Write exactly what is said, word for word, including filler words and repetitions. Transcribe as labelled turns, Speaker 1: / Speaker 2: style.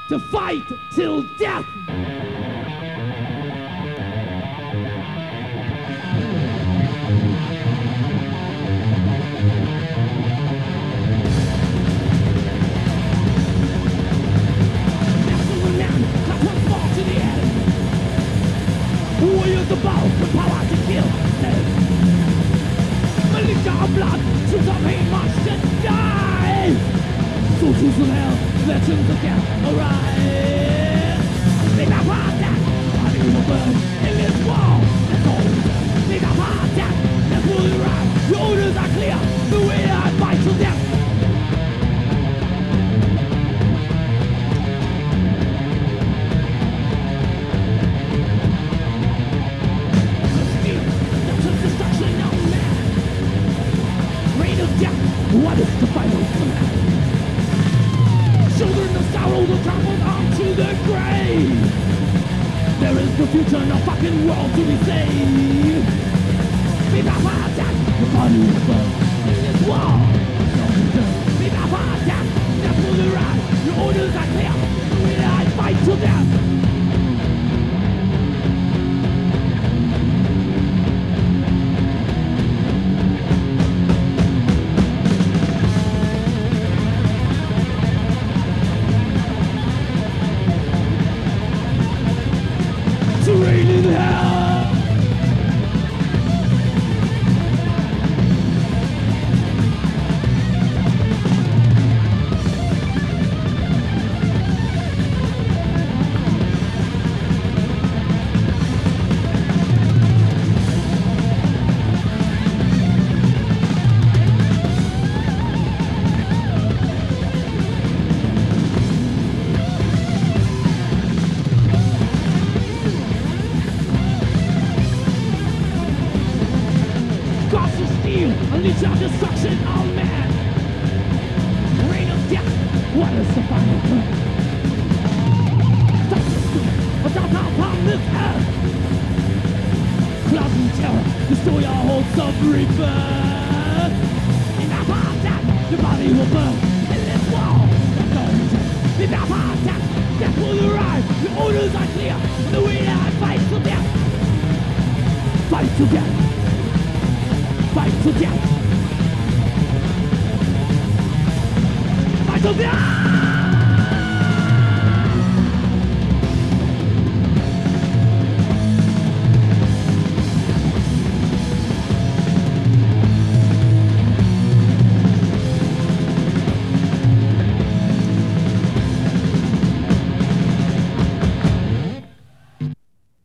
Speaker 1: to fight till death. Warriors about the power to kill. Militia of blood, troops of hate march to die. Soldiers of hell, veterans of death, arise. Make a heart attack, body will burn in this war. That's all. Make a heart attack, that's fully right. Your orders are clear, the way I fight till death. What is the final command? Children of sorrow will trample onto the grave. There is no future, no fucking world to be saved. Beat up heart attack, your body will burn in this war. No return. Beat up heart attack, that's for the right. Your orders are clear, the way I fight till death. Rain in hell. Unleash our destruction on man. Reign of death, what is the final plan? Stop the school, adopt upon this earth. Clouds and terror, destroy our hopes of rebirth. In our heart attack, your body will burn. In this wall, there's no return. In our heart attack, death will arrive. Your orders are clear, the way I fight till death. Fight till death. Fight till death! Fight till death!